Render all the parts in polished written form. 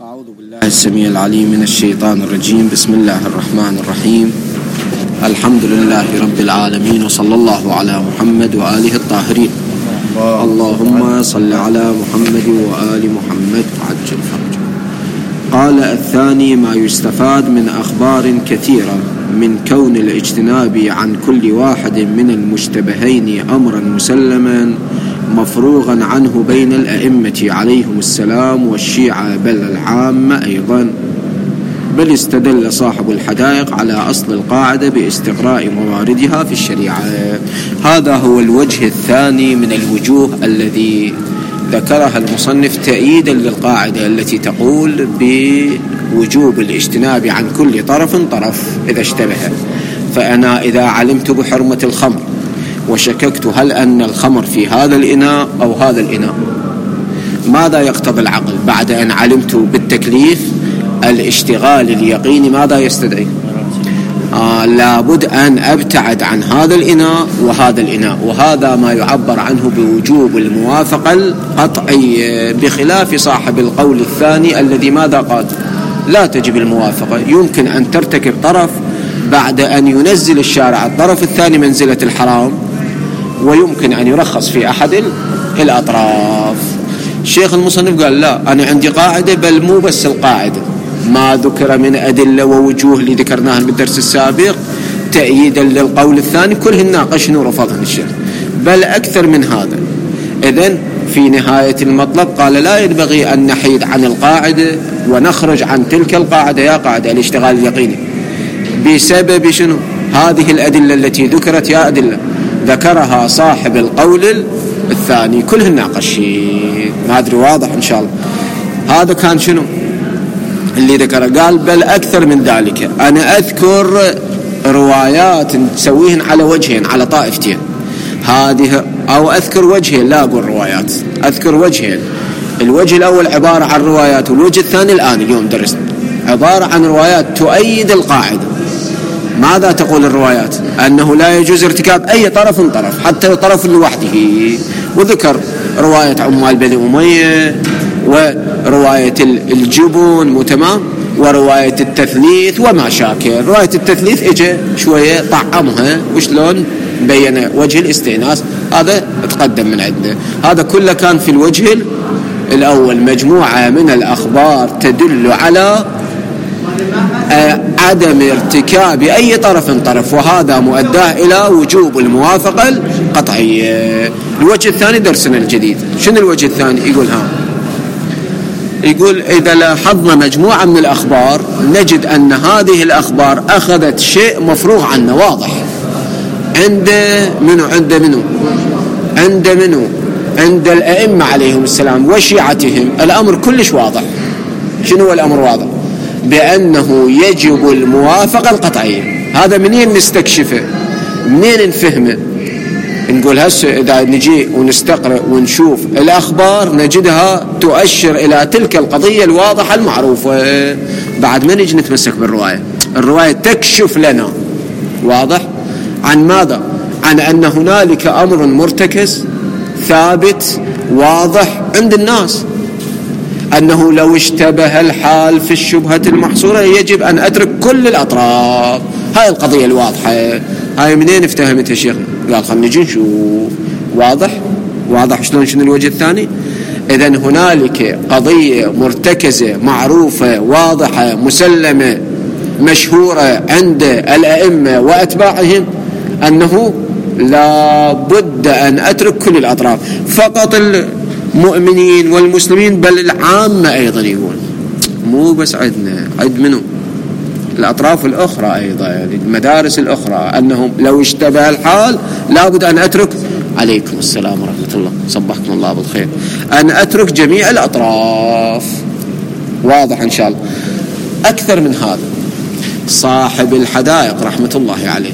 أعوذ بالله السميع العليم من الشيطان الرجيم. بسم الله الرحمن الرحيم. الحمد لله رب العالمين، وصلى الله على محمد وآله الطاهرين. اللهم صل على محمد وآل محمد وعجل فرجه. قال الثاني: ما يستفاد من أخبار كثيرة من كون الاجتناب عن كل واحد من المشتبهين أمرا مسلما مفروغا عنه بين الأئمة عليهم السلام والشيعة بل العامة أيضا. بل استدل صاحب الحدائق على أصل القاعدة باستقراء مواردها في الشريعة. هذا هو الوجه الثاني من الوجوه الذي ذكرها المصنف تأييدا للقاعدة التي تقول بوجوب الاجتناب عن كل طرف إذا اشتبه. فأنا إذا علمت بحرمة الخمر وشككت هل أن الخمر في هذا الإناء أو هذا الإناء، ماذا يقتضي العقل بعد أن علمت بالتكليف؟ الاشتغال اليقيني ماذا يستدعي؟ لابد أن أبتعد عن هذا الإناء وهذا الإناء، وهذا ما يعبر عنه بوجوب الموافقة القطعي، بخلاف صاحب القول الثاني الذي ماذا قال؟ لا تجب الموافقة. يمكن أن ترتكب طرف بعد أن ينزل الشارع الطرف الثاني منزلة الحرام، ويمكن أن يرخص في أحد الأطراف. الشيخ المصنف قال لا، أنا عندي قاعدة، بل مو بس القاعدة، ما ذكر من أدلة ووجوه اللي ذكرناها بالدرس السابق تأييدا للقول الثاني كلهن ناقشن ورفضهن الشيخ، بل أكثر من هذا. إذن في نهاية المطلب قال لا ينبغي أن نحيد عن القاعدة ونخرج عن تلك القاعدة، يا قاعدة الاشتغال اليقيني، بسبب شنو؟ هذه الأدلة التي ذكرت، يا أدلة ذكرها صاحب القول الثاني كلهن ناقشين. ما أدري واضح إن شاء الله. هذا كان شنو اللي ذكره؟ قال بل أكثر من ذلك، أنا أذكر روايات تسويهن على وجهين، على طائفتين هذه، أو أذكر وجهين، لا أقول روايات، أذكر وجهين. الوجه الأول عبارة عن روايات، والوجه الثاني الآن اليوم درسنا عبارة عن روايات تؤيد القاعدة. ماذا تقول الروايات؟ أنه لا يجوز ارتكاب أي طرف حتى طرف لوحده، وذكر رواية عمال بني أمية، ورواية الجبن متمام، ورواية التثليث وما شاكل. رواية التثليث اجى شوية طعمها وشلون بين وجه الاستئناس، هذا تقدم من عندنا. هذا كله كان في الوجه الأول، مجموعة من الأخبار تدل على عدم ارتكاب أي طرف، وهذا مؤداه إلى وجوب الموافقة القطعية. الوجه الثاني درسنا الجديد. شنو الوجه الثاني؟ يقول إذا لاحظنا مجموعة من الأخبار نجد أن هذه الأخبار أخذت شيء مفروغ عنه واضح. عند عند الأئمة عليهم السلام وشيعتهم الأمر كلش واضح. شنو الأمر واضح؟ بأنه يجب الموافقة القطعية. هذا منين نستكشفه؟ منين نفهمه؟ نقول هسه إذا نجي ونستقرأ ونشوف الأخبار نجدها تؤشر إلى تلك القضية الواضحة المعروفة، بعد ما نجي نتمسك بالرواية. الرواية تكشف لنا واضح عن ماذا؟ عن أن هنالك أمر مرتكز ثابت واضح عند الناس، أنه لو اشتبه الحال في الشبهة المحصورة يجب أن أترك كل الأطراف. هاي القضية الواضحة. هاي منين افتهمتها شيخنا؟ قال خلنا نجي نشوف. واضح شلون؟ شنو الوجه الثاني؟ إذن هنالك قضية مرتكزة معروفة واضحة مسلمة مشهورة عند الأئمة وأتباعهم، أنه لا بد أن أترك كل الأطراف، فقط المؤمنين والمسلمين بل العامة أيضا. يقول مو بس عندنا، عند منه الأطراف الأخرى أيضا، يعني المدارس الأخرى، أنهم لو اشتبه الحال لابد أن أترك. عليكم السلام ورحمة الله، صبحكم الله بالخير. أن أترك جميع الأطراف. واضح إن شاء الله. أكثر من هذا صاحب الحدائق رحمة الله عليه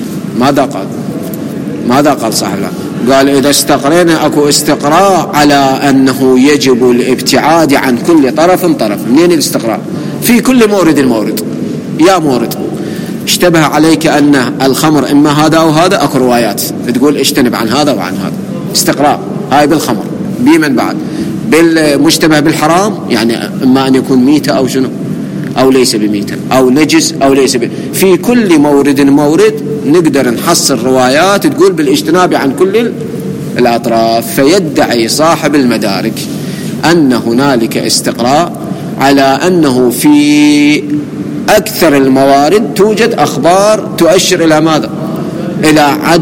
ماذا قال صاحب الحدائق؟ قال إذا استقرينا أكو استقراء على أنه يجب الابتعاد عن كل طرف. منين الاستقراء؟ في كل مورد. يا مورد اشتبه عليك أن الخمر إما هذا أو هذا، أكو روايات تقول اجتنب عن هذا وعن هذا. استقراء هاي بالخمر. بمن بعد؟ بالمشتبه بالحرام، يعني إما أن يكون ميتة أو شنو أو ليس بميتة، أو نجس أو ليس في كل مورد نقدر نحصل روايات تقول بالاجتناب عن كل الأطراف. فيدعي صاحب المدارك أن هنالك استقراء على أنه في أكثر الموارد توجد أخبار تؤشر إلى ماذا؟ إلى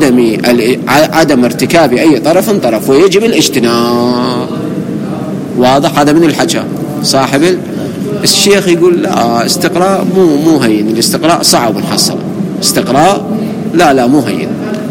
عدم ارتكاب أي طرف ويجب الاجتناب. واضح؟ هذا من الحكى صاحب الشيخ. يقول لا، استقراء مو هين، الاستقراء صعب نحصل استقراء، لا مو هين.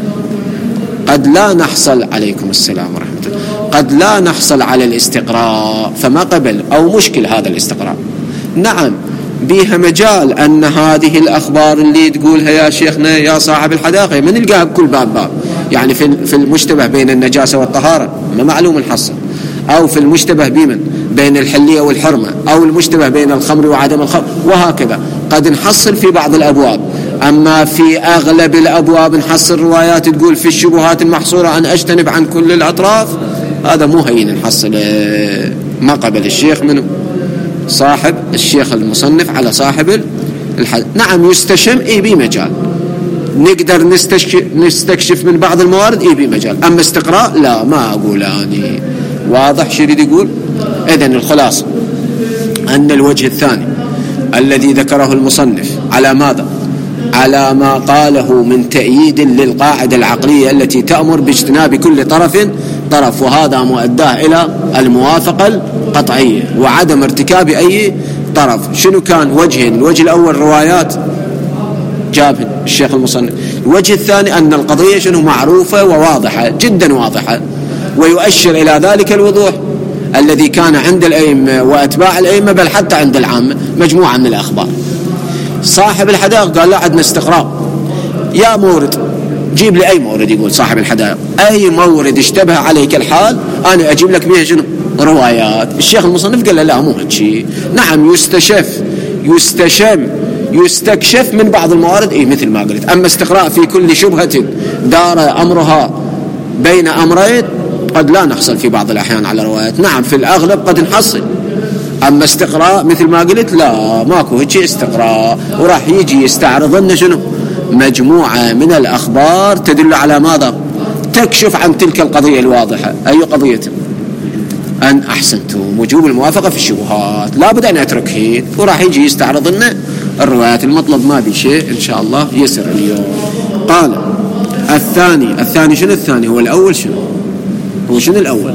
قد لا نحصل، عليكم السلام ورحمة الله، قد لا نحصل على الاستقراء فما قبل أو مشكل هذا الاستقراء. نعم بيها مجال أن هذه الأخبار اللي تقولها يا شيخنا يا صاحب الحداقة من نلقاها بكل باب، يعني في المشتبه بين النجاسة والطهارة ما معلوم الحصر، أو في المشتبه بين الحلية والحرمة، أو المشتبه بين الخمر وعدم الخمر، وهكذا قد نحصل في بعض الأبواب. أما في أغلب الأبواب نحصل روايات تقول في الشبهات المحصورة أن أجتنب عن كل الأطراف، هذا مو هين نحصل. ما قبل الشيخ منه صاحب الشيخ المصنف على صاحب نعم يستشم بمجال، نقدر نستكشف من بعض الموارد بمجال، أما استقراء لا، ما أقول أني. واضح شو يريد يقول؟ إذن الخلاصة أن الوجه الثاني الذي ذكره المصنف على ماذا؟ على ما قاله من تأييد للقاعدة العقلية التي تأمر باجتناب كل طرف، وهذا مؤداه إلى الموافقة القطعية وعدم ارتكاب أي طرف. شنو كان وجهين؟ الوجه الأول روايات جابه الشيخ المصنف، الوجه الثاني أن القضية شنو معروفة وواضحة جدا واضحة، ويؤشر إلى ذلك الوضوح الذي كان عند الأئمة وأتباع الأئمة، بل حتى عند العامة، مجموعة من الأخبار. صاحب الحدائق قال لا، عندنا استقراء، يا مورد جيب لي أي مورد، يقول صاحب الحدائق أي مورد اشتبه عليك الحال أنا أجيب لك بها شنو روايات. الشيخ المصنف قال لا مو هالشيء، نعم يستكشف من بعض الموارد مثل ما قلت، أما استقراء في كل شبهة دار أمرها بين أمرين قد لا نحصل في بعض الأحيان على روايات. نعم في الأغلب قد نحصل، أما استقراء مثل ما قلت لا، ماكو هيك استقراء. وراح يجي يستعرض لنا شنو مجموعة من الأخبار تدل على ماذا؟ تكشف عن تلك القضية الواضحة. أي قضية؟ أن أحسنتم وجوب الموافقة في الشبهات، لا بد أن أتركه. وراح يجي يستعرض لنا الروايات. المطلب ما بي شيء إن شاء الله يسر اليوم. قال الثاني شنو الثاني؟ هو الأول شنو؟ هو شنو الأول؟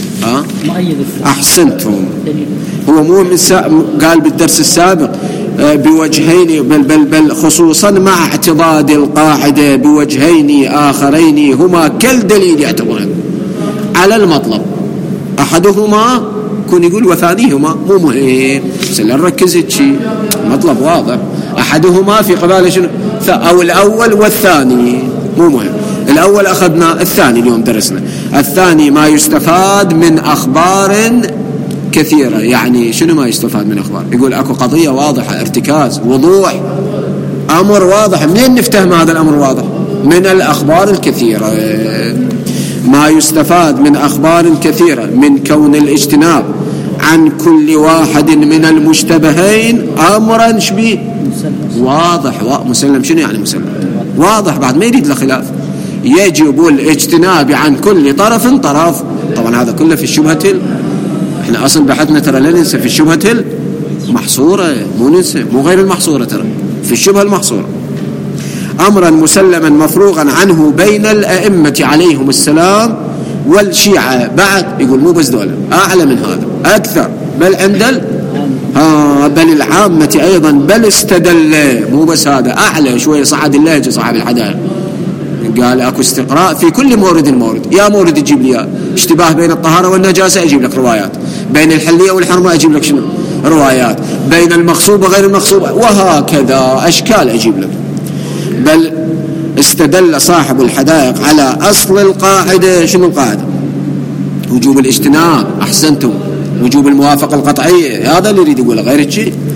أحسنتم. هو مو قال بالدرس السابق بوجهين، بل خصوصا مع اعتضاد القاعدة بوجهين آخرين هما كالدليل يعتبرون على المطلب، أحدهما كون يقول وثانيهما مو مهم، سلا نركز شيء مطلب واضح. أحدهما في قبالة شنو؟ أو الأول والثاني مو مهم. الأول أخذنا، الثاني اليوم درسنا. الثاني ما يستفاد من أخبار كثيرة. يعني شنو ما يستفاد من أخبار؟ يقول أكو قضية واضحة، ارتكاز، وضوح، أمر واضح. منين نفتهم هذا الأمر واضح؟ من الأخبار الكثيرة. ما يستفاد من أخبار كثيرة من كون الاجتناب عن كل واحد من المشتبهين أمرا شبيه واضح مسلم. شنو يعني مسلم؟ واضح، بعد ما يريد لخلاف. يجب الاجتناب عن كل طرف. طبعا هذا كله في الشبهة احنا أصل بحثنا ترى لا ننسى في الشبهة المحصورة، مو ننسى، مو غير المحصورة، ترى في الشبهة المحصورة. أمرا مسلما مفروغا عنه بين الأئمة عليهم السلام والشيعة. بعد يقول مو بس دولة، أعلى من هذا، أكثر، بل عند بل العامة أيضا، بل استدل، مو بس هذا، أعلى شوية، صعد اللهجة صاحب الحدائق. قال أكو استقراء في كل مورد. يا مورد تجيب لي اشتباه بين الطهارة والنجاسة، أجيب لك روايات. بين الحلية والحرمة أجيب لك شنو روايات. بين المغصوبة غير المغصوبة، وهكذا أشكال أجيب لك. بل استدل صاحب الحدائق على أصل القاعدة. شنو القاعدة؟ وجوب الاجتناب. أحسنتم. وجوب الموافقة القطعية. هذا اللي يريد يقوله، غير شيء.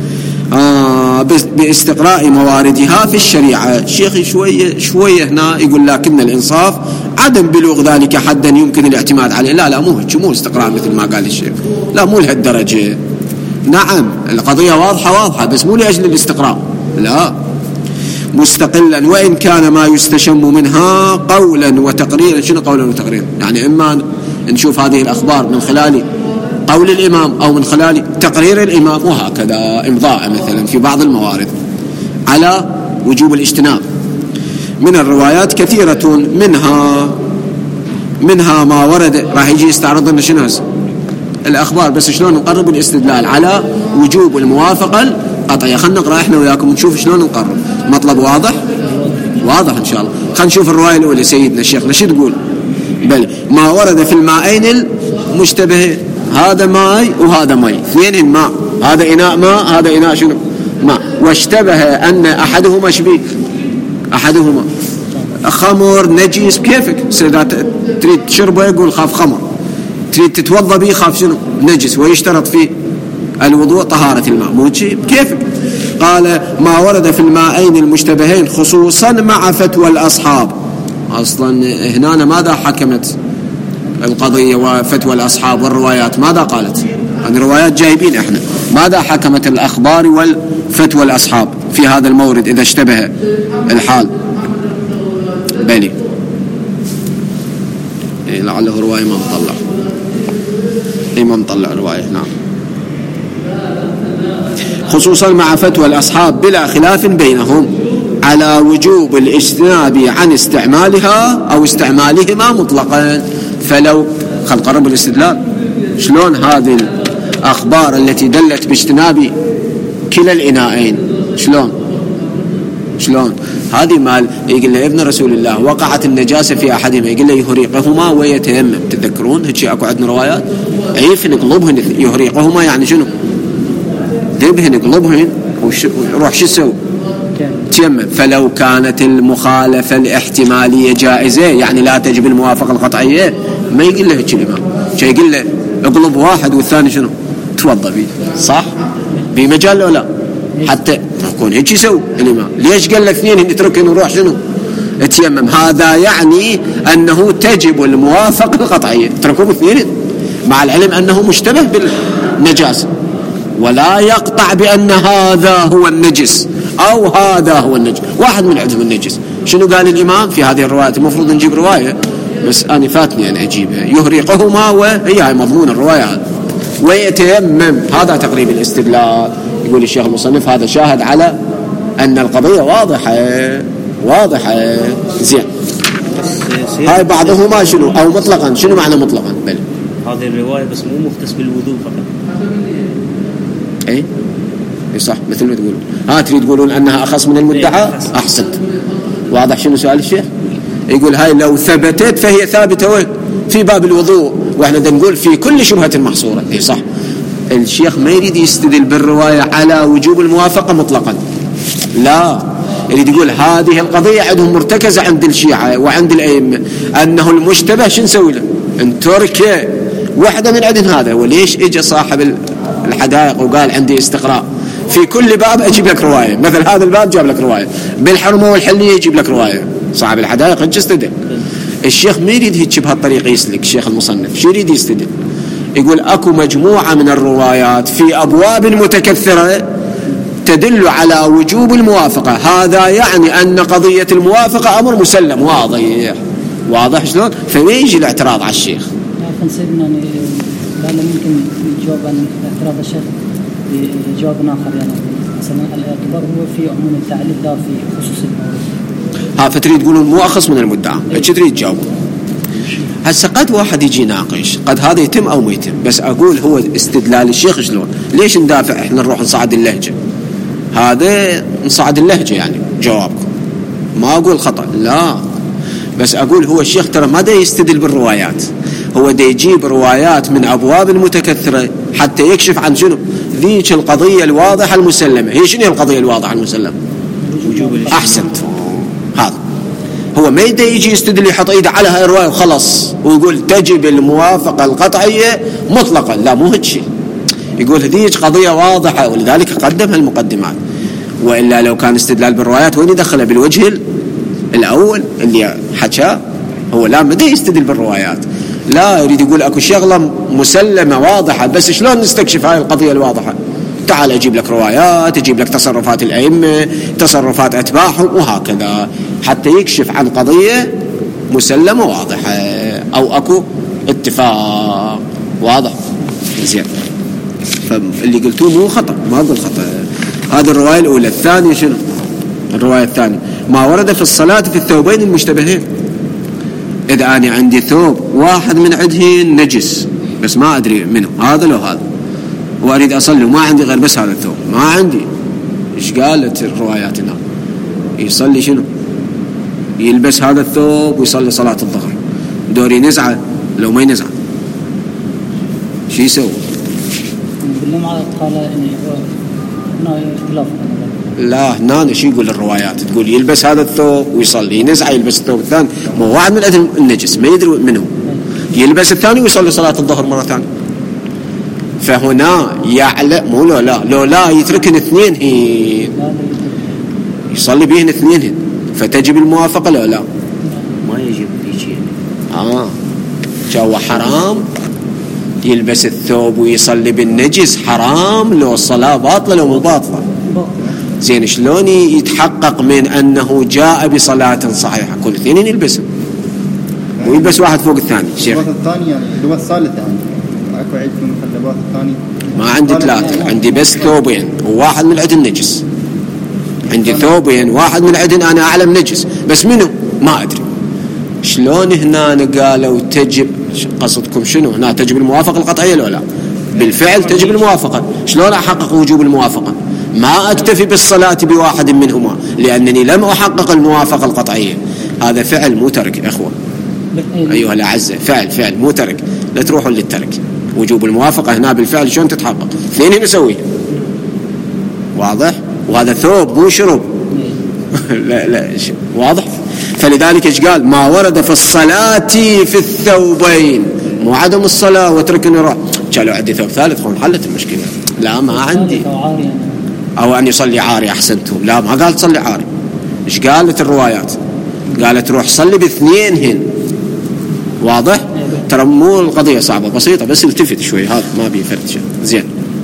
باستقراء مواردها في الشريعة. الشيخ شوية هنا يقول لكن الإنصاف عدم بلوغ ذلك حدا يمكن الاعتماد عليه. لا مو استقراء مثل ما قال الشيخ، لا مو لهالدرجة. نعم القضية واضحة بس مو لأجل الاستقراء، لا، مستقلا وإن كان ما يستشم منها قولا وتقريرا. شنو قولا وتقريرا؟ يعني إما نشوف هذه الأخبار من خلال قول الإمام أو من خلال تقرير الإمام، وهكذا إمضاء مثلا في بعض الموارد على وجوب الاجتناب من الروايات كثيرة، منها ما ورد. راح يجي يستعرض لنا شنو الأخبار، بس شلون نقرب الاستدلال على وجوب الموافقة القطعية. خلنا نقرأ إحنا وياكم نشوف شلون نقرب. مطلب واضح إن شاء الله. خلنا نشوف الرواية الأولى سيدنا الشيخنا شو تقول. بل ما ورد في الماءين المشتبهين، هذا ماء وهذا ماء، اثنين ماء، هذا إناء ماء هذا إناء شنو ماء، واشتبه أن أحدهما شبيه، أحدهما خمر نجس. كيفك تريد تشربه يقول خاف خمر، تريد تتوضى به خاف شنو نجس، ويشترط فيه الوضوء طهارة الماء، مو شيء كيفك. قال ما ورد في الماءين المشتبهين خصوصا مع فتوى الأصحاب. أصلا هنا ماذا حكمت القضية وفتوى الأصحاب والروايات ماذا قالت؟ الروايات جايبين إحنا ماذا حكمت الأخبار والفتوى الأصحاب في هذا المورد إذا اشتبه الحال. بلي لعله رواية ما مطلع رواية. نعم خصوصا مع فتوى الأصحاب بلا خلاف بينهم على وجوب الاجتناب عن استعمالها أو استعمالهما مطلقا. فلو قرب الاستدلال شلون هذه الأخبار التي دلت باجتناب كلا الإناءين شلون هذه مال يقول له ابن رسول الله وقعت النجاسة في أحدهما يقول له يهريقهما ويتيمم. تذكرون هيك أكو عندنا روايات عيفن قلوبهن يهريقهما يعني شنو ذبهن قلوبهن ويروح شو يسوي تيمم. فلو كانت المخالفة الاحتمالية جائزة يعني لا تجب الموافقة القطعية ما يقول له هيك الإمام، شيء يقول له اقلب واحد والثاني شنو توضى به، صح بمجال ولا حتى يكون هيك يسوي الإمام. ليش قال له اثنين اتركن وروح شنو تيمم؟ هذا يعني أنه تجب الموافقة القطعية. اتركوا اثنين مع العلم أنه مشتبه بالنجاسة، ولا يقطع بأن هذا هو النجس أو هذا هو النجس، واحد من عندهم النجس. شنو قال الإمام في هذه الروايات؟ المفروض نجيب رواية بس أنا فاتني أن أجيبها. يهريقهما وهي مضمون الرواية ويتيمم. هذا تقريب الاستدلال. يقول الشيخ المصنف هذا شاهد على أن القضية واضحة زين. هاي بعضهما شنو أو مطلقا. شنو معنى مطلقا؟ بل هذه الرواية بس مو مختص بالوضوء فقط. اي صح مثل ما تقولون. تريد تقولون أنها أخص من المدعى. أحسنت. واضح شنو سؤال الشيخ؟ يقول هاي لو ثبتت فهي ثابتة وين؟ في باب الوضوء، واحنا نقول في كل شبهة محصورة. اي صح. الشيخ ما يريد يستدل بالرواية على وجوب الموافقة مطلقا، لا، يريد يقول هذه القضية عندهم مرتكزة عند الشيعة وعند الأئمة أنه المشتبه شو نسوي له؟ ان تركه واحدة من عندن. هذا وليش اجى صاحب الحدائق وقال عندي استقراء في كل باب أجيب لك رواية، مثل هذا الباب جاب لك رواية، بالحرمة والحلية يجيب لك رواية. صاحب الحدائق هيك يستدل. الشيخ ما يريد هيك بهالطريقة يسلك. الشيخ المصنف شو يريد يستدل؟ يقول أكو مجموعة من الروايات في أبواب متكثرة تدل على وجوب الموافقة. هذا يعني أن قضية الموافقة أمر مسلم واضح شلون؟ فما يجي الاعتراض على الشيخ. لكن سيدنا قال ممكن يجاوب عن اعتراض الشيخ بجواب آخر، يعني مثلا الاعتبار هو في عموم التعليل لا في خصوص المورد. فتريد تقولون مو أخص من المدعى. ايش تريد تجاوب؟ هسه قد واحد يجي يناقش، قد هذا يتم أو ما يتم، بس أقول هو استدلال الشيخ شلون. ليش ندافع إحنا نروح نصعد اللهجة؟ هذا نصعد اللهجة يعني جوابكم، ما أقول خطأ لا، بس أقول هو الشيخ ترى ما دا يستدل بالروايات، هو دا يجيب روايات من أبواب المتكثرة حتى يكشف عن شنو ذيك القضية الواضحة المسلمة. هي شنو القضية الواضحة المسلمة؟ أحسنت. هذا هو ما يدا يجي يستدل يحط ايده على هاي الرواية وخلص ويقول تجب الموافقة القطعية مطلقا. لا مو هيك شيء. يقول هذيك قضية واضحة، ولذلك قدم هالمقدمات. وإلا لو كان استدلال بالروايات وين يدخلها؟ بالوجه الأول اللي حكاه هو. لا، ما يستدل بالروايات، لا، يريد يقول اكو شغلة مسلمة واضحة، بس شلون نستكشف هاي القضية الواضحة؟ تعال اجيب لك روايات، اجيب لك تصرفات الأئمة، تصرفات أتباعهم، وهكذا حتى يكشف عن قضية مسلمة واضحة او اكو اتفاق واضح. زين، فاللي قلتوه مو خطأ، ما اقول خطأ. هذه الرواية الأولى. الثانية شنو؟ الرواية الثانية ما ورد في الصلاة في الثوبين المشتبهين. إذا أنا عندي ثوب واحد من عندهن نجس بس ما أدري منه هذا لو هذا، وأريد أصلي وما عندي غير بس هذا الثوب، ما عندي، إيش قالت الروايات هنا؟ يصلي شنو؟ يلبس هذا الثوب ويصلي صلاة الظهر. دوري نزعة لو ما ينزعة شو يسوي؟ باللمعة قال إنه هنا اختلاف. لا، هنا شو يقول الروايات؟ تقول يلبس هذا الثوب ويصلي، ينزع يلبس الثوب الثاني، مو واحد من أهل النجس ما يدري منه، يلبس الثاني ويصلي صلاة الظهر مرة ثانية. فهنا يعلم، مو لو لا يتركن اثنين هين يصلي بهن اثنين هين، فتجب الموافقة لا ما يجب شيء. جوا حرام يلبس الثوب ويصلي بالنجس، حرام لو الصلاة باطلة لو مو باطلة. زين، شلون يتحقق من أنه جاء بصلاة صحيحة؟ كل اثنين يلبسهم ويلبس واحد فوق الثاني. شيخ الثاني يعني اللباس الثالث يعني أكو عيد في المخلبات الثاني؟ ما عندي ثلاثة، عندي بس ثوبين وواحد من عندن نجس. عندي ثوبين واحد من عندن أنا أعلم نجس بس منه ما أدري. شلون هنا قالوا تجب؟ قصدكم شنو هنا؟ تجب الموافقة القطعية ولا لا؟ بالفعل تجب الموافقة. شلون أحقق وجوب الموافقة؟ ما أكتفي بالصلاة بواحد منهما لأنني لم أحقق الموافقة القطعية. هذا فعل مو ترك إخوة أيها الأعزة، فعل مو ترك. لا تروحوا للترك. وجوب الموافقة هنا بالفعل شلون تتحقق؟ اثنين نسويه واضح. وهذا ثوب مو شرب لا واضح. فلذلك ايش قال؟ ما ورد في الصلاة في الثوبين، مو عدم الصلاة وترك نروح قالوا عندي ثوب ثالث خون حلت المشكلة. لا، ما عندي. أو أن يصلي عاري أحسنتم. لا، ما قال تصلي عاري. إيش قالت الروايات؟ قالت روح صلي باثنينهن. واضح؟ ترى مو القضية صعبة، بسيطة، بس التفت شوي، هذا ما بيفرد شيء. زين،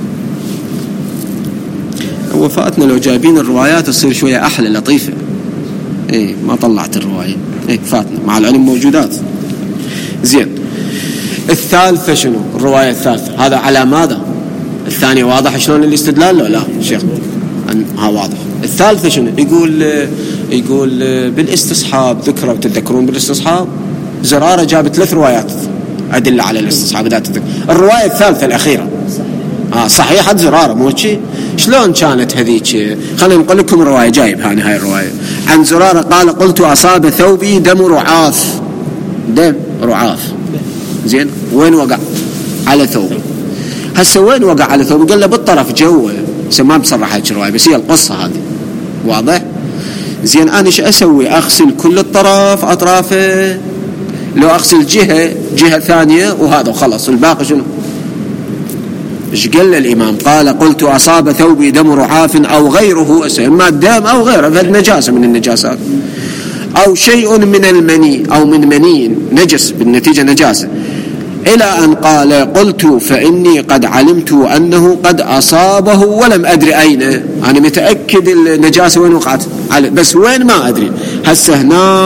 وفاتنا لو جايبين الروايات تصير شوية أحلى لطيفة. ما طلعت الرواية، فاتنا مع العلم موجودات. زين، الثالثة شنو؟ الرواية الثالثة هذا على ماذا؟ الثانية واضح شلون الاستدلال؟ لا شيخ ها واضح. الثالثة شنو؟ يقول بالاستصحاب ذكر، وتتذكرون بالاستصحاب زرارة جابت 3 روايات أدلة على الاستصحاب ذات الذكر. الرواية الثالثة الأخيرة صحيحة زرارة مو شيء. شلون كانت هذيك؟ خلينا نقول لكم الرواية جايب هاي الرواية عن زرارة قال قلت أصاب ثوبي دم رعاف. دم رعاف. زين، وين وقع؟ على ثوبي. هسه وين وقع على ثوبي؟ قال له بالطرف جوه. ما بصرح هيك الرواية بس هي القصة هذه واضح. زين، أنا ايش أسوي؟ أغسل كل الطرف أطرافه؟ لو أغسل جهة ثانية وهذا وخلص، الباقي شنو؟ ايش قال الإمام؟ قال قلت أصاب ثوبي دم رعاف أو غيره، إما الدم أو غيره، فهذا نجاسة من النجاسات، أو شيء من المني أو من مني نجس بالنتيجة نجاسة، إلى أن قال قلت فإني قد علمت أنه قد أصابه ولم أدري أين. أنا متأكد النجاسة وين وقعت بس وين ما أدري. هسه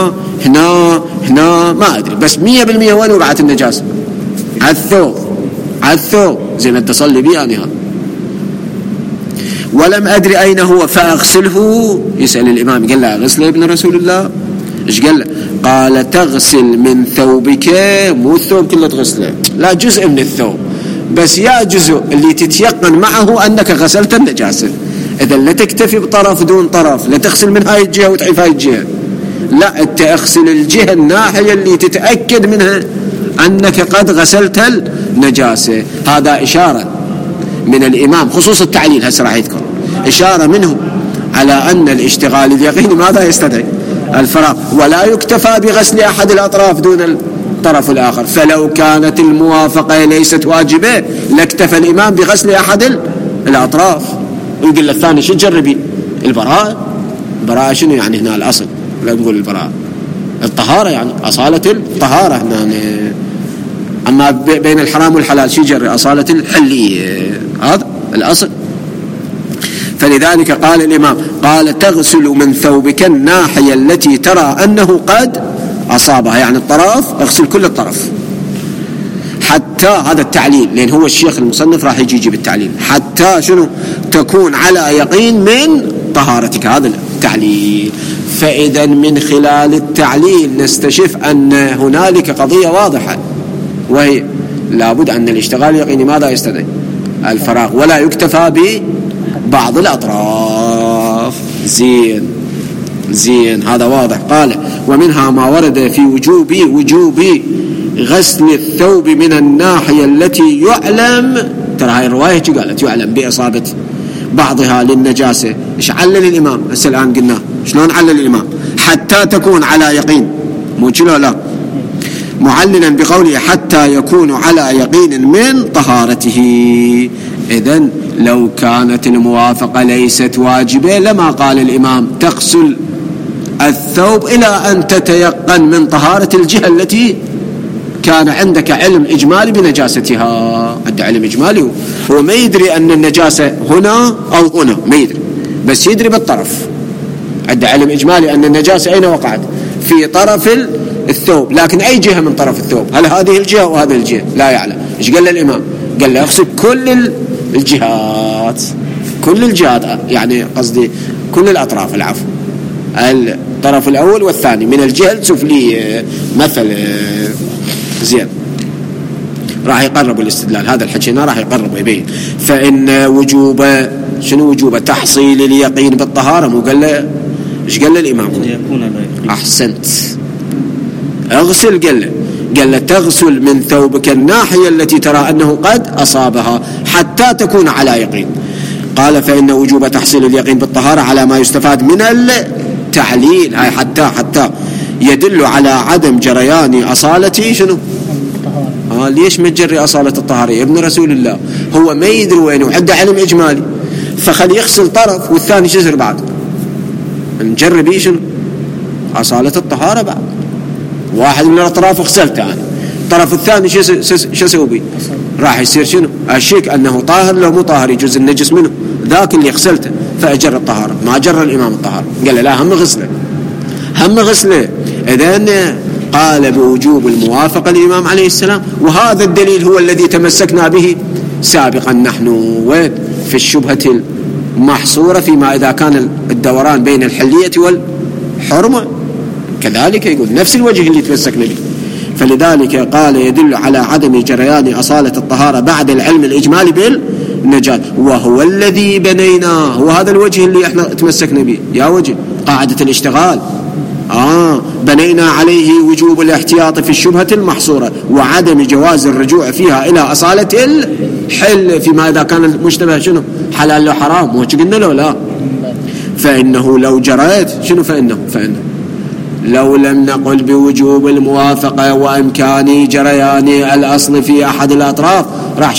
هنا ما أدري، بس 100% وين وقعت النجاسة؟ على الثوب. زين، اتصل بي أنا هذا ولم أدري أين هو فأغسله. يسأل الإمام قال له غسل ابن رسول الله. إيش قال له؟ قال تغسل من ثوبك، مو الثوب كله تغسله، لا، جزء من الثوب بس، يا جزء اللي تتيقن معه أنك غسلت النجاسة. إذا لا تكتفي بطرف دون طرف، لا تغسل من هاي الجهة وتعيف هاي الجهة، لا، أنت أغسل الجهة الناحية اللي تتأكد منها أنك قد غسلت النجاسة. هذا إشارة من الإمام خصوص التعليل. هسه راح يذكر إشارة منه على أن الاشتغال اليقيني ماذا يستدعي؟ الفراغ، ولا يكتفى بغسل أحد الأطراف دون الطرف الآخر. فلو كانت الموافقة ليست واجبة لاكتفى الإمام بغسل أحد الأطراف ويقول للثاني شو تجربي؟ البراءة. البراءة شنو يعني هنا الأصل؟ لا نقول البراءة، الطهارة يعني أصالة الطهارة هنا. أما بين الحرام والحلال شو يجري؟ أصالة الحلية، هذا الأصل. فلذلك قال الإمام قال تغسل من ثوبك الناحية التي ترى أنه قد أصابها، يعني الطرف اغسل كل الطرف حتى، هذا التعليل لأن هو الشيخ المصنف راح يجي بالتعليل، حتى شنو؟ تكون على يقين من طهارتك، هذا التعليل. فإذا من خلال التعليل نستشف أن هنالك قضية واضحة، وهي لابد أن الاشتغال اليقيني ماذا يستدعي؟ الفراغ، ولا يكتفى ببعض الأطراف. زين هذا واضح. قال ومنها ما ورد في وجوب غسل الثوب من الناحية التي يعلم، ترى هاي الرواية قالت يعلم بإصابة بعضها للنجاسة. إيش علل الإمام؟ هسه الآن قلنا شلون علل الإمام؟ حتى تكون على يقين، مو كذا لا، معللا بقوله حتى يكون على يقين من طهارته. إذن لو كانت الموافقة ليست واجبة لما قال الإمام تغسل الثوب إلى أن تتيقن من طهارة الجهة التي كان عندك علم إجمالي بنجاستها. عند علم إجمالي هو ما يدري أن النجاسة هنا أو هنا، ما يدري، بس يدري بالطرف. عند علم إجمالي أن النجاسة أين وقعت؟ في طرف الثوب، لكن أي جهة من طرف الثوب؟ هل هذه الجهة أو هذه الجهة؟ لا يعلم. إيش قال الإمام؟ قال له اغسل كل الجهات، كل الجهات، يعني قصدي كل الأطراف، العفو، الطرف الأول والثاني من الجهة السفلية مثلا. زين راح يقرب الاستدلال، هذا الحكي هنا راح يقرب ويبين. فإن وجوب شنو؟ وجوب تحصيل اليقين بالطهارة. مو قال له إيش قال له الإمام؟ أحسنت، اغسل. قال له تغسل من ثوبك الناحية التي ترى أنه قد أصابها حتى تكون على يقين. قال فإن وجوب تحصيل اليقين بالطهارة على ما يستفاد من التعليل، هاي حتى يدل على عدم جريان أصالة شنو؟ ليش ما تجري أصالة الطهارة يا ابن رسول الله؟ هو ما يدري وين وعنده علم إجمالي، فخلي يغسل طرف والثاني شزر بعد، نجرب شنو؟ أصالة الطهارة بعد. واحد من الأطراف غسلته أنا، الطرف الثاني شو اسوي بيه؟ راح يصير شنو؟ الشك أنه طاهر لو مو طاهر، يجوز النجس منه، ذاك اللي غسلته فأجر الطهارة. ما جر الإمام الطهارة، قال له لا، هم غسله. إذن قال بوجوب الموافقة الإمام عليه السلام، وهذا الدليل هو الذي تمسكنا به سابقا نحن وين في الشبهة المحصورة فيما إذا كان الدوران بين الحلية والحرمة، كذلك يقول نفس الوجه اللي تمسكنا به. فلذلك قال يدل على عدم جريان أصالة الطهارة بعد العلم الإجمالي بالنجاة، وهو الذي بنيناه، وهذا الوجه اللي احنا تمسكنا به، يا وجه قاعدة الاشتغال. بنينا عليه وجوب الاحتياط في الشبهة المحصورة وعدم جواز الرجوع فيها إلى أصالة الحل فيما إذا كان المشتبه شنو؟ حلال له حرام، وش قلنا له؟ لا. فإنه لو جريت شنو؟ فإنه لو لم نقل بوجوب الموافقة وإمكان جريان الأصل في أحد الأطراف راح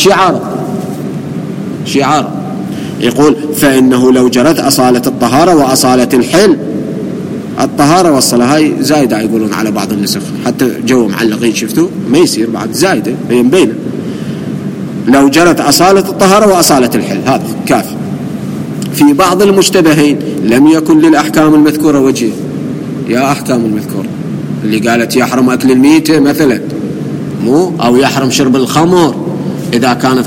شعار يقول فإنه لو جرت أصالة الطهارة وأصالة الحل، الطهارة والصلاة هاي زايدة يقولون على بعض النسخ، حتى جو معلقين شفتوا ما يصير بعد زايدة، هي مبينة. لو جرت أصالة الطهارة وأصالة الحل هذا كافي. في بعض المشتبهين لم يكن للأحكام المذكورة وجه. يا أحكام المذكورة اللي قالت يحرم أكل الميتة مثلا، مو أو يحرم شرب الخمر إذا كانت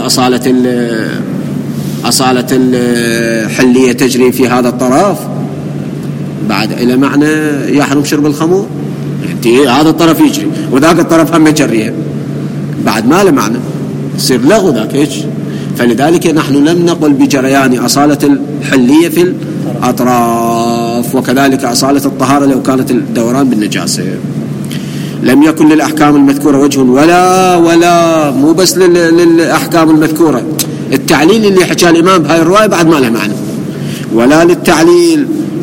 أصالة الحلية تجري في هذا الطرف، بعد إلى معنى يحرم شرب الخمر، يعني هذا الطرف يجري وذاك الطرف هم يجريها، بعد ما له معنى، يصير لغو ذاك إيش. فلذلك نحن لم نقل بجريان أصالة الحلية في الأطراف، وكذلك أصالة الطهارة لو كانت الدوران بالنجاسة. لم يكن للأحكام المذكورة وجه ولا مو بس للأحكام المذكورة، التعليل اللي حكى الإمام بهاي الرواية بعد ما له معنى، ولا للتعليل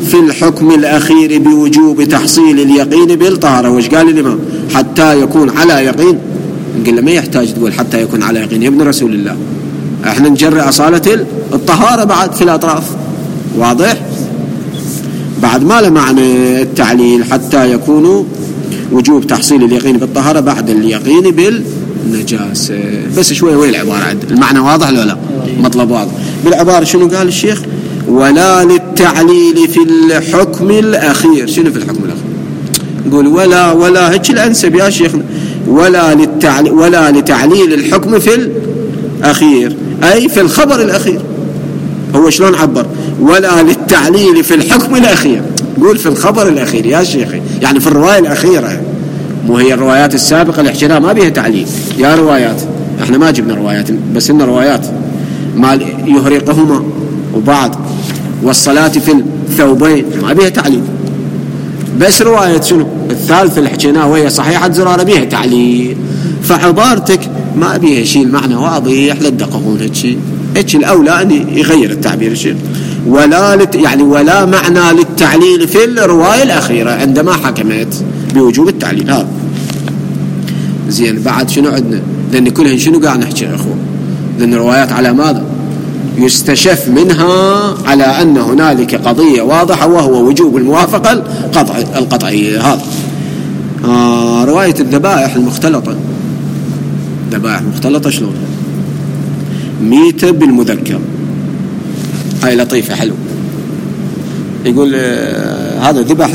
في الحكم الأخير بوجوب تحصيل اليقين بالطهارة. وش قال الإمام؟ حتى يكون على يقين. نقول ما يحتاج تقول حتى يكون على يقين يا ابن رسول الله، احنا نجري أصالة الطهارة بعد في الأطراف. واضح؟ بعد ما له معنى التعليل حتى يكون وجوب تحصيل اليقين بالطهارة بعد اليقين بالنجاسة. بس شوي وين العبارة عند المعنى واضح ولا لا؟ مطلب واضح. بالعبارة شنو قال الشيخ؟ ولا للتعليل في الحكم الأخير. شنو في الحكم الأخير؟ نقول ولا هيك الأنسب يا شيخنا، ولا لتعليل الحكم في الأخير، أي في الخبر الأخير. هو شلون عبر؟ ولا للتعليل في الحكم الأخير، قول في الخبر الأخير يا شيخي، يعني في الرواية الأخيرة. مو هي الروايات السابقة اللي حكيناها ما بيها تعليل يا روايات، احنا ما جبنا روايات بس إن روايات ما يهرقهما وبعد والصلاة في الثوبين ما بيها تعليل. بس رواية شنو الثالثة اللي حكيناها وهي صحيحة زرارة بيها تعليل. فعبارتك ما بيها شيء، المعنى واضح لا تدققون هيك الأولى أن يغير التعبير الشيء. يعني ولا معنى للتعليل في الرواية الأخيرة عندما حكمت بوجوب التعليل. هذا زين. بعد شنو عندنا؟ لأن كلهن شنو قاعد نحكي يا أخوة؟ لأن الروايات على ماذا؟ يستشف منها على أن هنالك قضية واضحة وهو وجوب الموافقة القطعية. هذا رواية الذبائح المختلطة. ذبائح مختلطة شلون؟ ميتة بالمذكر، هاي لطيفة حلو. يقول هذا ذبح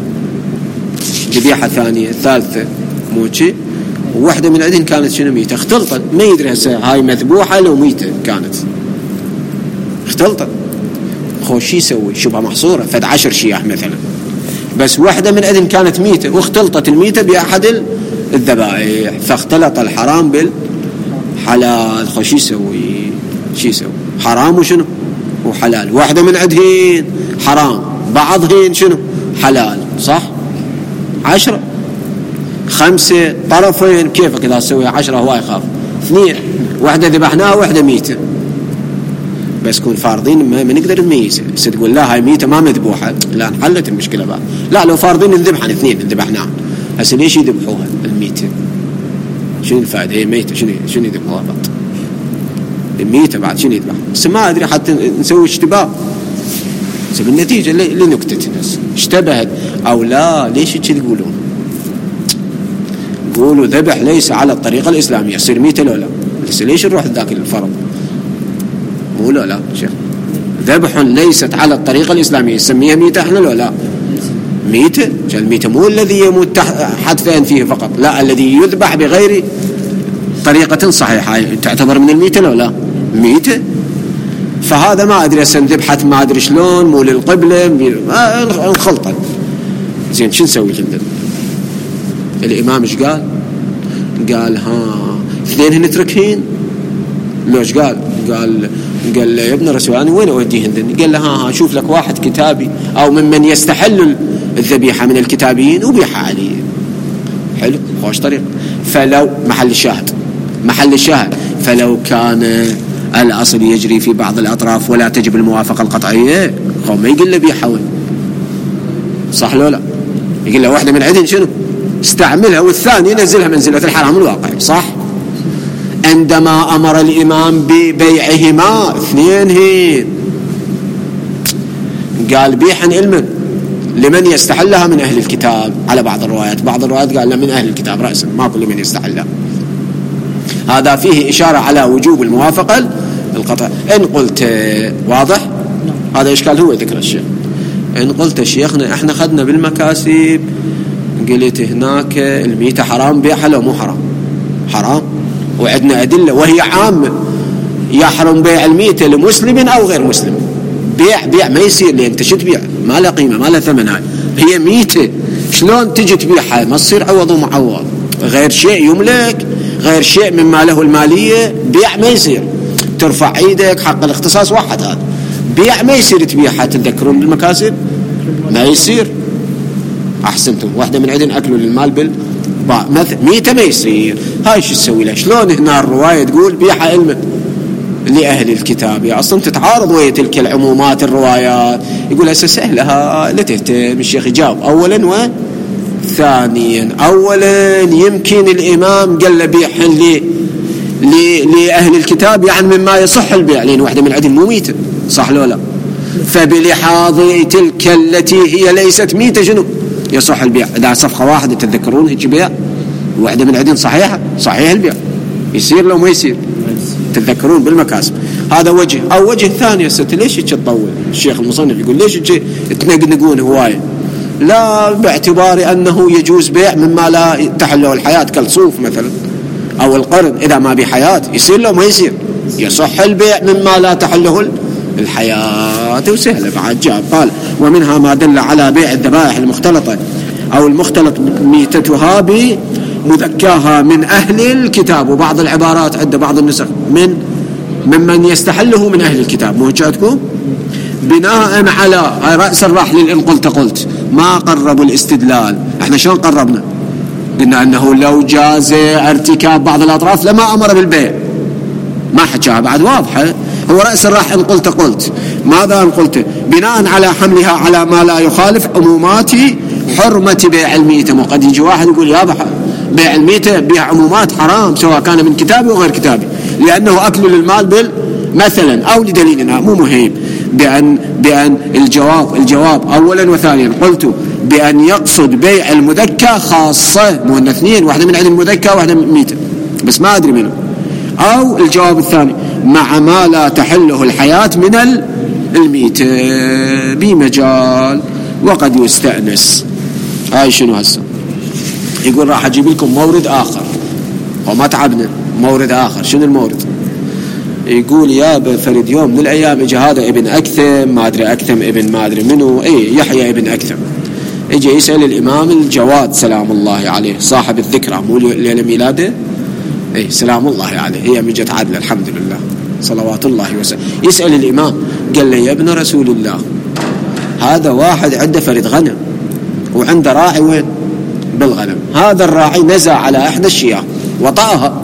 ذبيحة ثانية ثالثة موشي، وواحدة من عندهم كانت شنو ميتة اختلطت، ما يدري هسه هاي مذبوحة لو ميتة كانت اختلطت. خوش يسوي شبه محصورة فد 10 شياح مثلا، بس واحدة من عندهم كانت ميتة واختلطت الميتة بأحد الذبائح فاختلط الحرام بالحلال. خوش يسوي شو يسوي؟ حرام وشنو وحلال. واحدة من عندهن حرام، بعضهن شنو حلال، صح؟ 10 5 طرفين، كيف كذا تسوي 10 هواي خاف 2، واحدة ذبحناها واحدة ميتة. بس كون فارضين ما نقدر نميز. بس تقول لا هاي ميتة ما مذبوحة، لا انحلت المشكلة بقى. لا لو فارضين نذبحن 2 ذبحناها، هسه ليش يذبحوها الميتة؟ شنو الفائدة؟ هي ميتة شنو يذبحوها بط الميتة بعد شنو يذبح؟ بس ما أدري حتى نسوي اشتباه. بس بالنتيجة لنكتة الناس اشتبهت أو لا. ليش تقولون؟ قولوا ذبح ليس على الطريقة الإسلامية يصير ميتة لو لا. بس ليش نروح ذاك الفرض؟ مو لا شيخ، ذبح ليست على الطريقة الإسلامية نسميها ميتة احنا لو لا ميتة. الميتة مو الذي يموت حتفين فيه فقط، لا الذي يذبح بغير طريقة صحيحة تعتبر من الميتة لو لا ميتة. فهذا ما أدري سنذبحت ما أدري شلون مو للقبلة انخلطت. زين شو نسوي جدا؟ الإمام ايش قال؟ قال 2 نتركهن. لوش قال يا ابن رسول الله وين أوديهن؟ قال له شوف لك واحد كتابي أو ممن يستحل الذبيحة من الكتابيين وبيحها عليه. حلو خوش طريق. فلو محل الشاهد فلو كان الأصل يجري في بعض الأطراف ولا تجب الموافقة القطعية ما يقول له بيحول، صح لو لا؟ يقول له واحدة من عندن شنو استعملها والثاني نزلها منزلة الحرام الواقعي، صح؟ عندما أمر الإمام ببيعهما 2 قال بيحن لمن يستحلها من أهل الكتاب على بعض الروايات قال من أهل الكتاب رأسا، ما كل من يستحلها. هذا فيه إشارة على وجوب الموافقة القطع. إن قلت واضح هذا إشكال هو ذكر الشيخ. إن قلت شيخنا إحنا خدنا بالمكاسب قلت هناك الميتة حرام بيعها لو مو حرام وعندنا أدلة وهي عامة يحرم بيع الميتة لمسلم أو غير مسلم. بيع ما يصير لأن أنت شو تبيع ما له قيمة ما له ثمن، هي ميتة شلون تجي تبيعها؟ ما تصير عوض ومعوض، غير شيء يملك غير شيء مما له المالية. بيع ما يصير ترفع ايدك حق الاختصاص واحد، هذا بيع ما يصير تبيعها. تذكرون بالمكاسب ما يصير. احسنتم. واحدة من عندن اكلوا للمال ميتة ما يصير. هاي شو تسوي له؟ شلون هنا الرواية تقول بيعها لأهل الكتاب. أصلا تتعارض ويا تلك العمومات الروايات. يقول هسه سهلها لا تهتم. الشيخ يجاوب أولا وثانيا. أولا يمكن الإمام قال له بيع لأهل الكتاب يعني مما يصح البيع، لأن واحدة من عندهم مو ميتة، صح لو لا؟ فبلحاظ تلك التي هي ليست ميتة شنو يصح البيع. إذا صفقة واحدة تتذكرون هيك بيع واحدة من عندهم صحيحة، صحيح البيع يصير لو ما يصير، تتذكرون بالمكاسب. هذا وجه. أو وجه ثاني ست ليش تطول؟ الشيخ المصنف يقول ليش تنقنقون هواية؟ لا، باعتبار أنه يجوز بيع مما لا تحله الحياة كالصوف مثلا أو القرن، إذا ما بحياة يصير له ما يصير، يصح البيع مما لا تحله الحياة. وسهلة بعد جاب قال ومنها ما دل على بيع الذبائح المختلطة أو المختلط ميتتها بمذكاها من أهل الكتاب. وبعض العبارات عند بعض النسخ ممن يستحله من أهل الكتاب، مو جاتكم بناء على رأس الراحل. إن قلت ما قربوا الاستدلال. احنا شلون قربنا؟ قلنا أنه لو جاز ارتكاب بعض الأطراف لما أمر بالبيع، ما حكاها بعد واضحة. هو رأس الراح إن قلت ماذا إن قلت؟ بناء على حملها على ما لا يخالف عمومات حرمة بيع الميتة. وقد يجي واحد يقول يا بيع الميتة بيع عمومات حرام سواء كان من كتابي وغير كتابي، لأنه أكل للمال مثلا أو لدليلنا مو مهم. بأن الجواب أولا وثانيا قلت بأن يقصد بيع المذكى خاصة، مو أن اثنين، واحدة من عند المذكى واحدة من ميتة بس ما أدري منه. أو الجواب الثاني مع ما لا تحله الحياة من الميتة بمجال وقد يستأنس. هاي شنو هسه؟ يقول راح أجيب لكم مورد آخر وما تعبنا. مورد آخر شنو المورد؟ يقول يا فريد يوم من الأيام إجا هذا ابن أكثم ما أدري أكثم ابن ما أدري منه يحيى ابن أكثم، إجا يسأل الإمام الجواد سلام الله عليه صاحب الذكرى مو ليلة ميلاده سلام الله عليه، هي مجت عدل الحمد لله صلوات الله وسلم. يسأل الإمام قال له يا ابن رسول الله هذا واحد عنده فرد غنم وعنده راعي وين بالغنم، هذا الراعي نزع على إحدى الشياه وطأها،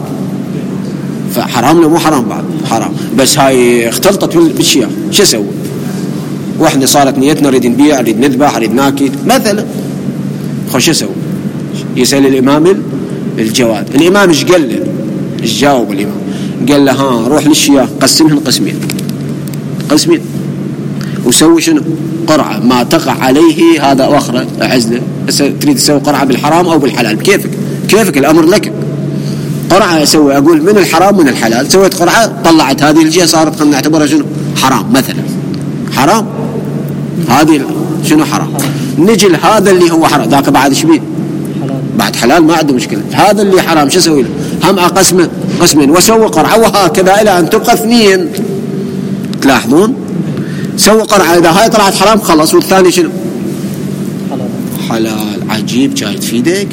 فحرام له مو حرام؟ بعد حرام، بس هاي اختلطت بالشياه شو سوى؟ واحنا صارت نيتنا نريد نبيع نريد نذبح نريد ناكل مثلا، شو سوى؟ يسأل الإمام الجواد. الإمام ايش قال له؟ ايش جاوب الإمام؟ قال له روح للشياه قسمهن قسمين وسوي شنو؟ قرعة ما تقع عليه هذا واخره عزله. تريد تسوي قرعة بالحرام أو بالحلال كيفك الأمر لك. قرعة أسوي أقول من الحرام من الحلال، سويت قرعة طلعت هذه الجهة صارت خلنا نعتبرها شنو؟ حرام مثلا، حرام هذه شنو حرام. نجي لهذا اللي هو حرام ذاك بعد شبيه بعد حلال ما عنده مشكلة. هذا اللي حرام شو أسوي له؟ هم أقسمه قسمين وسوي قرعة وهكذا إلى أن تبقى اثنين. تلاحظون؟ سوي قرعة إذا هاي طلعت حرام خلص والثاني شنو؟ حلال. عجيب جاي تفيدك.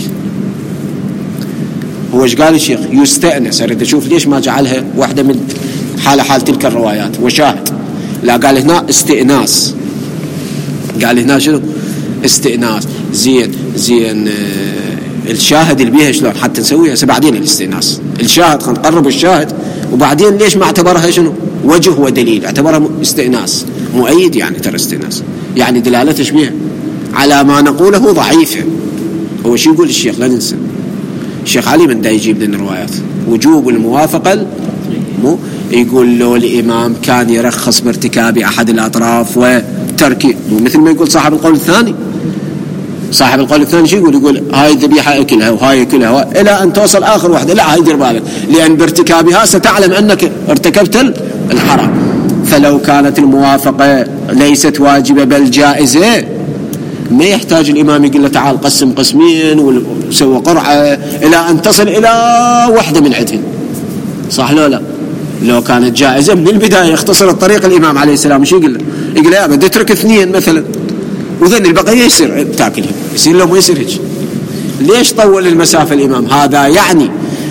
هو ايش قال الشيخ؟ يستأنس. أريد أشوف ليش ما جعلها واحدة من حال تلك الروايات وشاهد. لا قال هنا استئناس، قال هنا شنو؟ استئناس. زين الشاهد اللي بيها شلون حتى نسويها بعدين الاستئناس. الشاهد خلينا نقرب الشاهد وبعدين ليش ما اعتبرها شنو؟ وجه ودليل، اعتبرها استئناس مؤيد. يعني ترى استئناس يعني دلالته شبيها على ما نقوله ضعيفة. هو شو يقول الشيخ؟ لا ننسى الشيخ علي من دا يجيب لنا الروايات وجوب الموافقة مو يقول له الإمام كان يرخص بارتكاب أحد الأطراف وتركه، مو مثل ما يقول صاحب القول الثاني. صاحب القول الثاني شو يقول هاي الذبيحة اكلها وهاي اكلها إلى أن توصل آخر واحدة. لا هاي دير بالك لأن بارتكابها ستعلم أنك ارتكبت الحرام. فلو كانت الموافقة ليست واجبة بل جائزة ما يحتاج الإمام يقول له تعال قسم قسمين وسوى قرعة إلى أن تصل إلى واحدة من عندهن، صح لا؟ لو كانت جائزة من البداية يختصر الطريق. الإمام عليه السلام شو يقول له؟ يقول يا بدي اترك اثنين مثلا وذن البقية يصير تاكلهم، يصير له ما يصير هيك. ليش طول المسافة الإمام؟ هذا يعني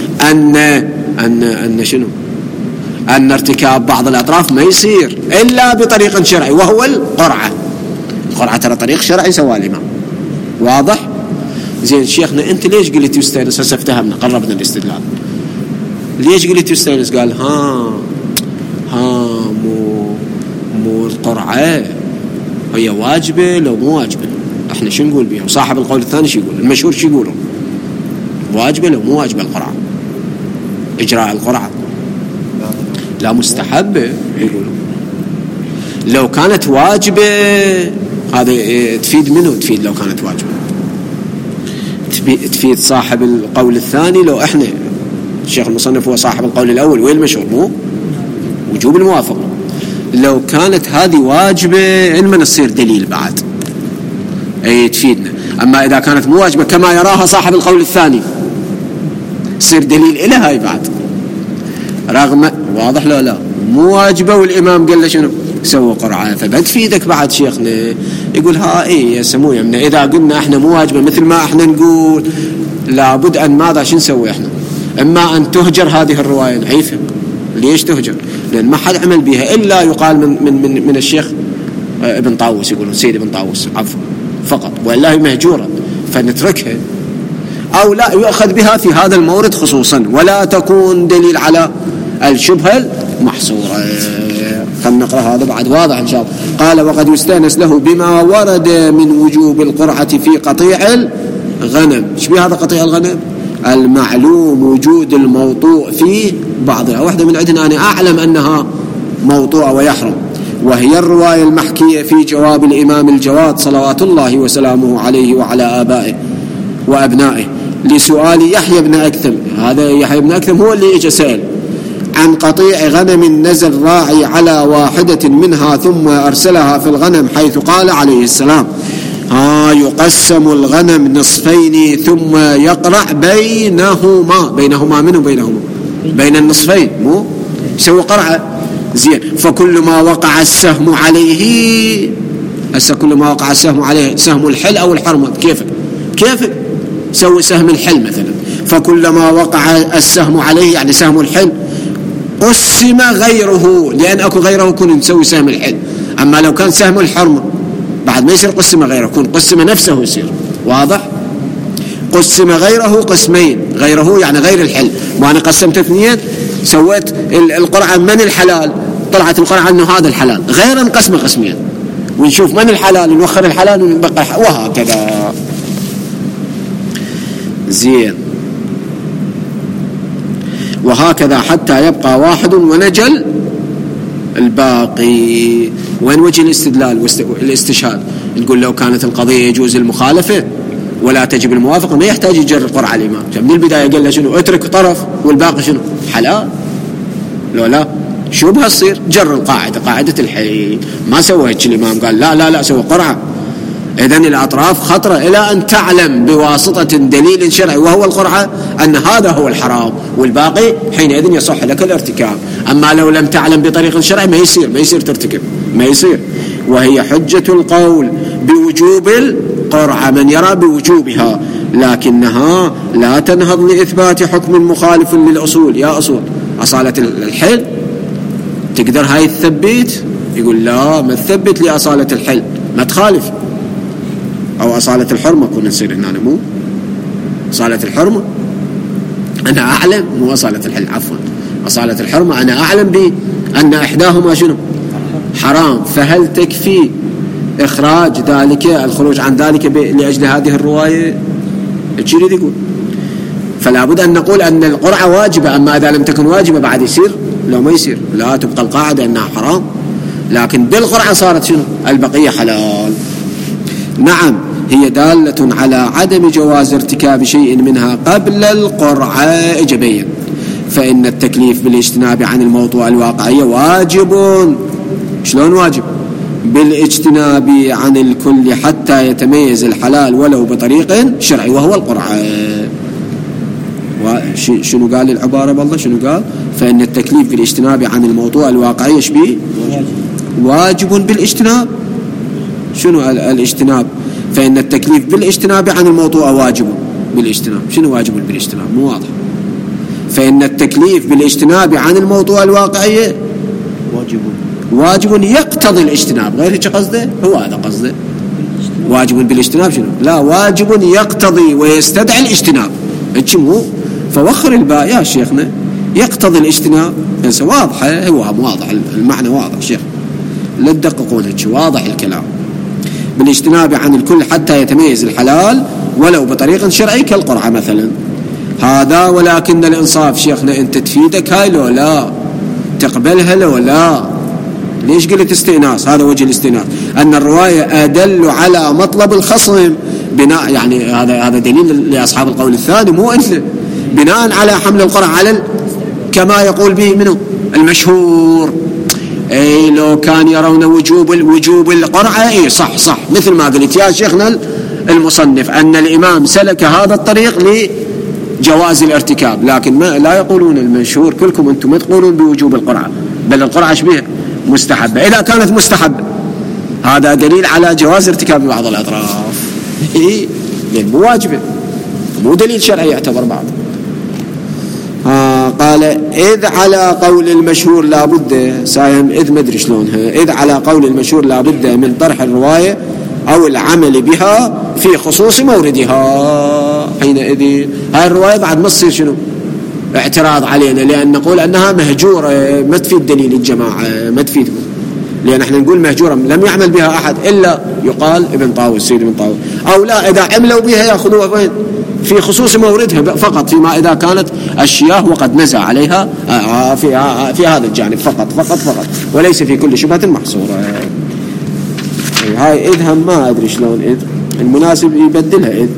أن شنو؟ أن ارتكاب بعض الأطراف ما يصير إلا بطريق شرعي وهو القرعة. القرعة ترى طريق شرعي سواه الإمام، واضح؟ زين شيخنا أنت ليش قلت يستأنس؟ هسه افتهمنا قربنا الاستدلال. ليش قلت يستأنس؟ قال القرعة هي واجبة لو مو واجبة؟ احنا شو نقول بيها؟ وصاحب القول الثاني شو يقول؟ المشهور شو يقولون؟ واجبة لو مو واجبة القرعة؟ إجراء القرعة لا مستحبة يقولون. لو كانت واجبة هذا تفيد منه؟ تفيد لو كانت واجبة، تفيد صاحب القول الثاني. لو احنا الشيخ المصنف هو صاحب القول الأول والمشهور مو وجوب الموافقة، لو كانت هذه واجبة إنما نصير دليل بعد أي تفيدنا. أما إذا كانت مو واجبة كما يراها صاحب القول الثاني يصير دليل إلى هاي بعد، رغم واضح لا مو واجبة والإمام قال له شنو سووا قرعة، فبتفيدك بعد شيخنا يقول ها إيه يا سمو يمنا إذا قلنا إحنا مو واجبة مثل ما إحنا نقول لابد أن ماذا شو نسوي إحنا؟ إما أن تهجر هذه الرواية نعيفها. ليش تهجر؟ لأن ما حد عمل بها إلا يقال من الشيخ ابن طاووس، يقولون سيد ابن طاووس عفوا فقط، وإلا هي مهجورة فنتركها أو لا يؤخذ بها في هذا المورد خصوصا ولا تكون دليل على الشبهة المحصورة. خلنا نقرأ هذا بعد واضح إن شاء الله. قال وقد يستأنس له بما ورد من وجوب القرعة في قطيع الغنم. شو هذا قطيع الغنم؟ المعلوم وجود الموطوء في بعضها. واحدة من عندنا أنا أعلم أنها موطوعة ويحرم، وهي الرواية المحكية في جواب الإمام الجواد صلوات الله وسلامه عليه وعلى آبائه وأبنائه لسؤال يحيى بن أكثم. هذا يحيى بن أكثم هو اللي إجا سأل عن قطيع غنم نزل راعي على واحدة منها ثم أرسلها في الغنم، حيث قال عليه السلام يقسم الغنم نصفين ثم يقرع بينهما منه بين النصفين مو يسوي قرعة زين. فكل ما وقع السهم عليه كل ما وقع السهم عليه سهم الحل أو الحرمة كيف سوي سهم الحل مثلا، فكل ما وقع السهم عليه يعني سهم الحل قسم غيره، لأن أكو غيره كن نسوي سهم الحل. أما لو كان سهم الحرمة بعد ما يصير قسم غيره، كن قسم نفسه يصير واضح. قسم غيره قسمين، غيره يعني غير الحل. وأنا قسمت اثنين سويت القرعة من الحلال، طلعت القرعة أنه هذا الحلال، غير انقسم قسمين ونشوف من الحلال نوخر الحلال ونبقى وهكذا زين. وهكذا حتى يبقى واحد ونجل الباقي. وين وجه الاستدلال والاستشهاد؟ نقول لو كانت القضية يجوز المخالفة ولا تجب الموافقة ما يحتاج يجر القرعة الإمام. من البداية قال له شنو اترك طرف والباقي شنو حلال. لو لا شو بهالصير جر القاعدة قاعدة الحل ما سوى الإمام قال لا سوى قرعة. إذن الأطراف خطرة إلى أن تعلم بواسطة دليل شرعي وهو القرعة أن هذا هو الحرام والباقي حينئذ يصح لك الارتكاب. أما لو لم تعلم بطريق شرعي ما يصير ترتكب ما يصير. وهي حجة القول بوجوب القرعة من يرى بوجوبها، لكنها لا تنهض لإثبات حكم مخالف للأصول. يا أصالة الحل تقدر هاي الثبت؟ يقول لا ما تثبت لأصالة الحل ما تخالف. أو أصالة الحرمة كنا نصير هنا مو أصالة الحرمة أنا أعلم مو أصالة الحل عفوا أصالة الحرمة أنا أعلم بأن إحداهما شنو حرام، فهل تكفي إخراج ذلك الخروج عن ذلك لأجل هذه الرواية؟ تشيري يقول فلا بد أن نقول أن القرعة واجبة. أما إذا لم تكن واجبة بعد يصير لو ما يصير لا تبقى القاعدة أنها حرام، لكن بالقرعة صارت شنو البقية حلال. نعم هي دالة على عدم جواز ارتكاب شيء منها قبل القرعة إيجابيا، فإن التكليف بالاجتناب عن الموضوع الواقعية واجب. شلون واجب؟ بالاجتناب عن الكل حتى يتميز الحلال ولو بطريق شرعي وهو القرعة. شنو قال العبارة بالله شنو قال؟ فإن التكليف بالاجتناب عن الموضوع الواقعية شبيه واجب بالاجتناب. شنو الاجتناب؟ فإن التكليف بالاجتناب عن الموضوع واجب بالاجتناب. شنو واجب بالاجتناب؟ مو واضح. فإن التكليف بالاجتناب عن الموضوع الواقعية واجب يقتضي الاجتناب. غير هيك قصده هو هذا قصده واجب بالاجتناب شنو؟ لا واجب يقتضي ويستدعي الاجتناب. هيك مو فوخر الباء يا شيخنا يقتضي الاجتناب. واضحة هو واضح المعنى واضح شيخ لا تدققون هيك، واضح الكلام. بالاجتناب عن الكل حتى يتميز الحلال ولو بطريق شرعي كالقرعة مثلا. هذا ولكن الإنصاف شيخنا أنت تفيدك هاي لو لا تقبلها لو لا. ليش قلت استئناس؟ هذا وجه الاستئناس، أن الرواية أدل على مطلب الخصم بناء، يعني هذا دليل لأصحاب القول الثاني مو أنت، بناء على حمل القرعة على كما يقول به منه المشهور. اي لو كان يرون وجوب القرعة اي صح مثل ما قلت يا شيخنا المصنف أن الإمام سلك هذا الطريق لجواز الارتكاب، لكن ما لا يقولون المشهور كلكم أنتم ما تقولون بوجوب القرعة، بل القرعة شبه مستحبة. إذا كانت مستحبة هذا دليل على جواز ارتكاب بعض الأطراف، لأن مو واجبة، مو دليل شرعي يعتبر بعض. قال إذ على قول المشهور لا بد سايم، إذ ما أدري شلونها، إذ على قول المشهور لا بد من طرح الرواية أو العمل بها في خصوص موردها. حينئذ هاي الرواية بعد ما تصير شنو اعتراض علينا، لأن نقول أنها مهجورة ما تفيد دليل الجماعة، ما تفيدهم، لأن احنا نقول مهجورة لم يعمل بها أحد إلا يقال ابن طاووس سيد ابن طاووس، أو لا إذا عملوا بها يأخذوها وين في خصوص موردها فقط، فيما إذا كانت الشياه وقد نزع عليها في هذا الجانب فقط وليس في كل شبهة محصورة. هاي إذ هم ما أدري شلون إذ المناسب يبدلها، إذ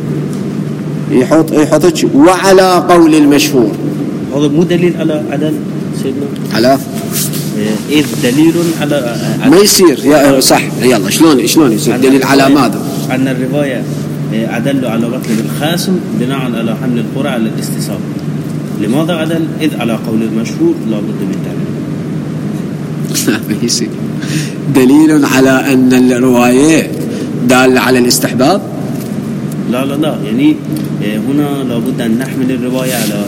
يحطك وعلى قول المشهور. هذا مو دليل على عدل سيدنا، على إذ دليل على ما يصير يا صح. يلا شلون يصير دليل على ماذا؟ أن الرواية عدل على مطلب الخاسم بناء على حمل القرعة على الاستصاب. لماذا عدل؟ إذ على قول المشهور لا بد من تعليل. ما يصير دليل على أن الرواية دال على الاستحباب. لا يعني هنا لابد أن نحمل الرواية على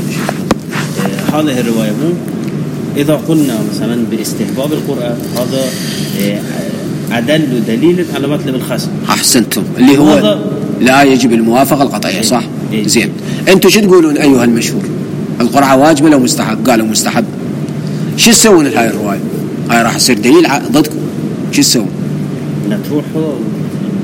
هذه الرواية. مو إذا قلنا مثلا باستحباب القرآن هذا أدل دليل على مطلب الخصم. أحسنتم، اللي هو لا يجب الموافقة القطعية صح؟ زين. أنتوا شو تقولون أيها المشهور؟ القرعة واجبة لو مستحب؟ قالوا مستحب. شو تسوون هاي الرواية؟ هاي راح يصير دليل ضدكم، شو تسوون؟ نتروح